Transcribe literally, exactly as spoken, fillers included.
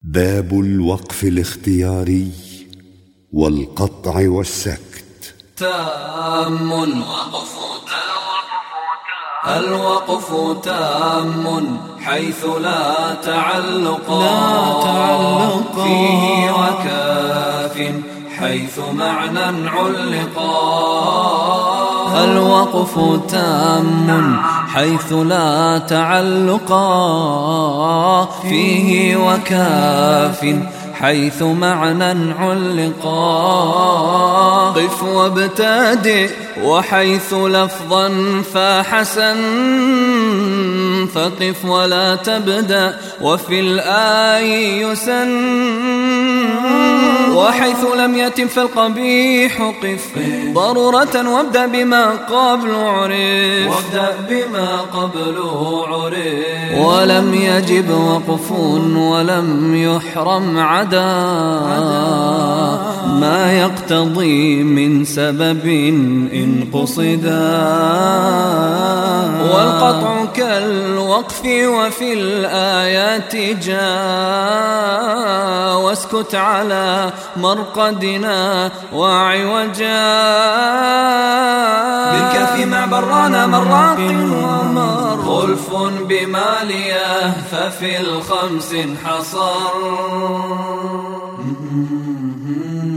باب الوقف الاختياري والقطع والسكت. تام الوقف الوقف تام حيث لا تعلق لا تعلق فيه وكاف حيث معنى علقا. الوقف تام حيث لا تعلق فيه وكاف حيث معنى علقا. قف وابتدئ وحيث لفظا فحسن فقف ولا تبدأ وفي الآي يسن. وحيث لم يتم فالقبيح قف ضرورة وابدأ بما قبل عرف وابدأ بما قبل عرف. ولم يجب وقف ولم يحرم عدا ما يقتضي من سبب إن قصدا. والقطع كالوقف وفي الآيات جاء واسكت على مرقدنا وعوجا. بالكف مع برانا مراق ومر خلف بماليه ففي الخمس حصر.